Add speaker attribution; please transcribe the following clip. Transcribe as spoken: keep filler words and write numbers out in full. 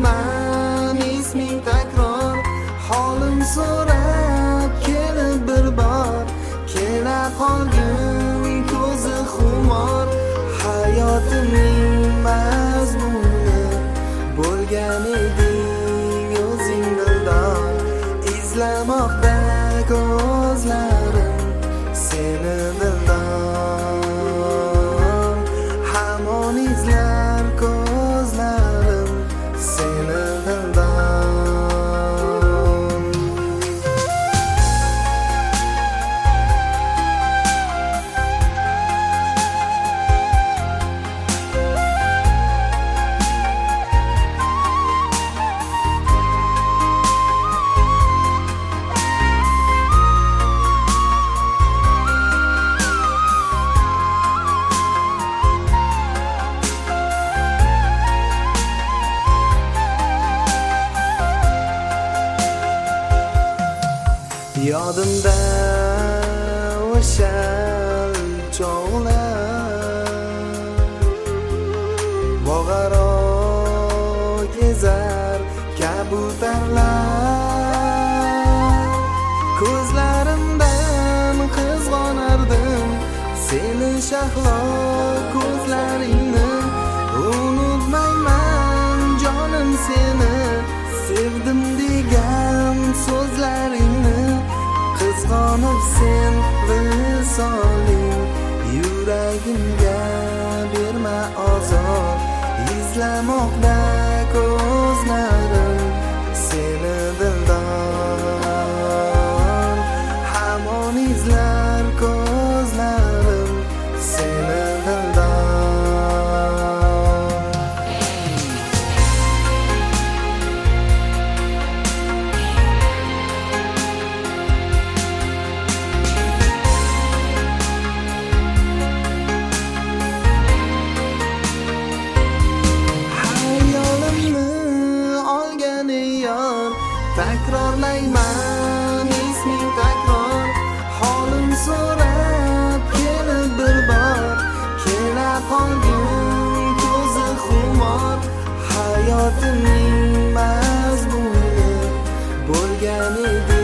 Speaker 1: takrorlayman isming takror, holim so'rab kelib bir bor, kela qolgin ko'zi xumor, hayotimning mazmuni bo'lgan eding o'zing dildor, izlamoqda ko'zlarim seni dildor, hamon izlar ko'zlarim seni dildor. Yodimda o'sha chog'lar, bog'aro kezar kabutarlar, ko'zlarimdan qizg'onardim seni shahlo ko'zlaringni, unutmayman jonim seni, sevdim degan so'zlaringni, qizg'onib sen visoling, yuragimga berma ozor, izlamoqda ko'zlarim seni dildor, hamon izlar ko'zlarim seni dildor. Takrorlayman isming takror, holim so'rab kelib bir bor, kela qolgin ko'zi xumor, hayotimning mazmuni bo'lgan edi